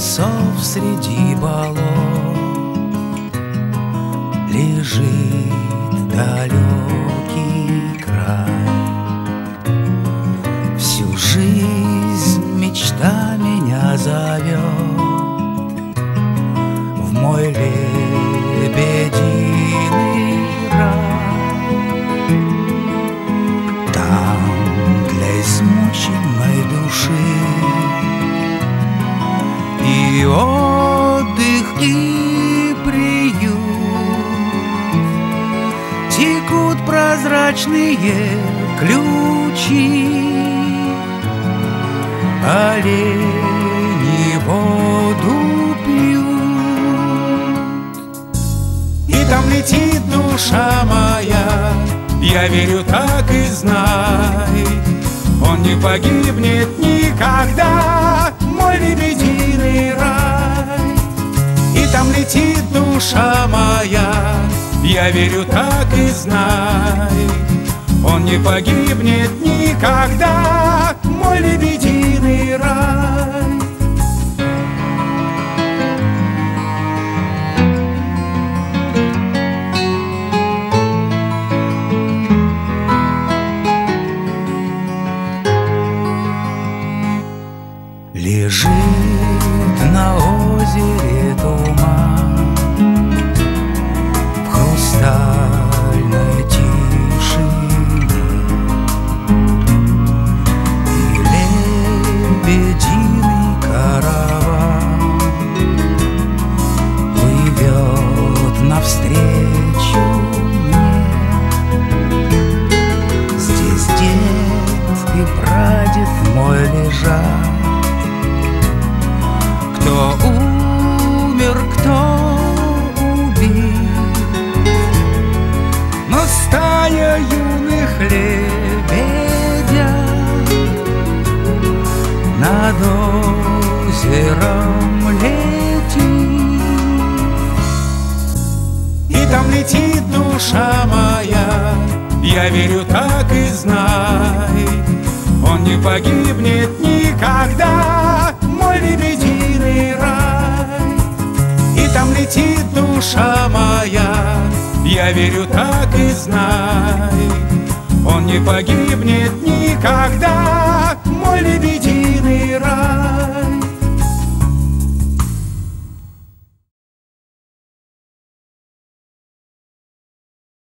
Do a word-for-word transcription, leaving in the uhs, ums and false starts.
лесов среди болот лежит далекий край. Всю жизнь мечта меня зовет в мой лебединый рай. Там для измученной души и отдых, и приют, текут прозрачные ключи, олени воду пьют. И там летит душа моя, я верю, так и знай, он не погибнет никогда, мой лебединый рай. И там летит душа моя, я верю, так и знай, он не погибнет никогда, мой лебединый рай. Лежит на озере туман в хрустальной тишине, и лебединый караван плывет навстречу мне. Здесь дед и прадед мой лежат, кто умер, кто убит, но стая юных лебедят над озером летит. И там летит душа моя, я верю, так и знай, он не погибнет никогда, мой лебединый рай. И там летит душа моя, я верю, так и знай, он не погибнет никогда, мой лебединый рай.